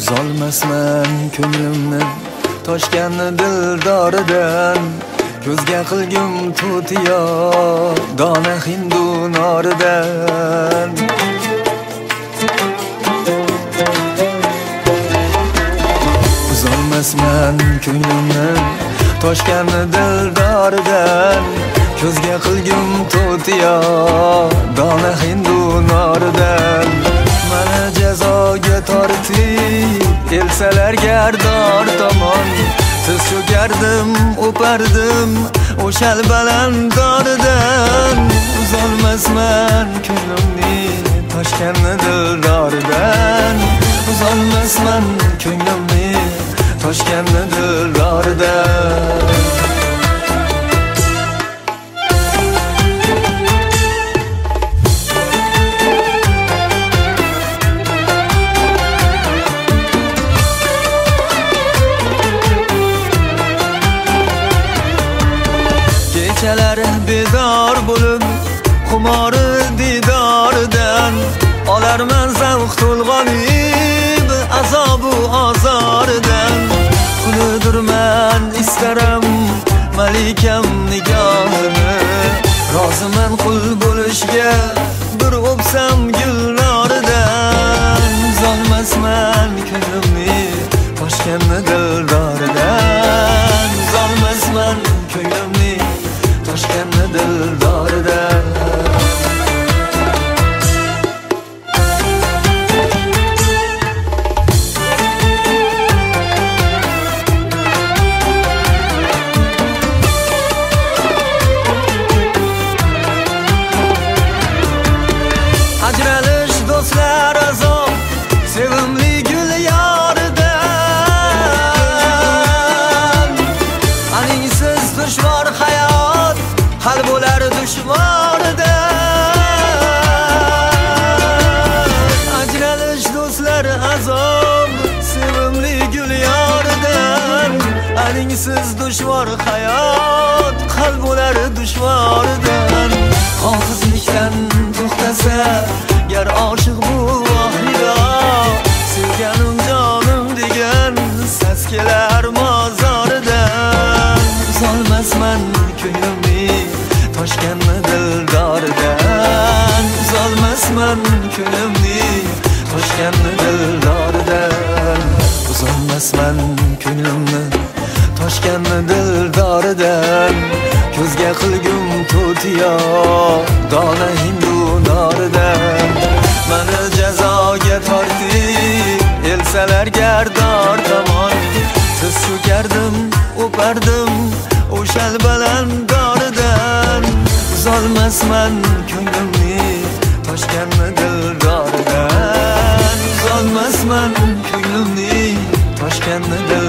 Uzolmasman ko'nglimni toshgan dildoridan, ko'zga qilgum to'tiyo dona hindu noridan. Uzolmasman ko'nglimni toshgan dildoridan, ko'zga qilgum to'tiyo dona hindu noridan. Mana jazoga tortib elsalar gardor tomon, tiz cho'kardim, o'pardim o'shal baland doridan. Uzolmasman ko'nglimni toshgan dildoridan, uzolmasman ko'nglimni toshgan dildoridan. Kechalar bedor bo'lib xumori didoridan, olarman zavq to'lg'onib azobu ozoridan. Quludurman istaram malikam nigohini, roziman qul bo'lishga bir o'psam gulnoridan. Uzolmasman ko'nglimni toshgan dildoridan, uzolmasman ko'nglimni toshgan dildoridan. Ajralish do'stlar azob, sevimli gul yoridan. Aningsiz dushvor hayot, hal bo'lar dushvoridan. Ajralish do'stlar azob, sevimli gul yoridan. Aningsiz dushvor hayot, hal bo'lar dushvoridan. Hofizlikdan to'xtasa gar oshiq bu oxiro, sevganim jonim degan sas kelar mozoridan. Uzolmasman ko'nglimni toshgan dildoridan, uzolmasman ko'nglimni toshgan dildoridan. Uzolmasman ko'nglimni toshgan dildoridan, ko'zga qilgum to'tiyo dona hindu noridan. Mana jazoga tortib elsalar gardor tomon, tiz cho'kardim, o'pardim o'shal baland doridan. Uzolmasman ko'nglimni toshgan dildoridan, uzolmasman ko'nglimni toshgan dildoridan.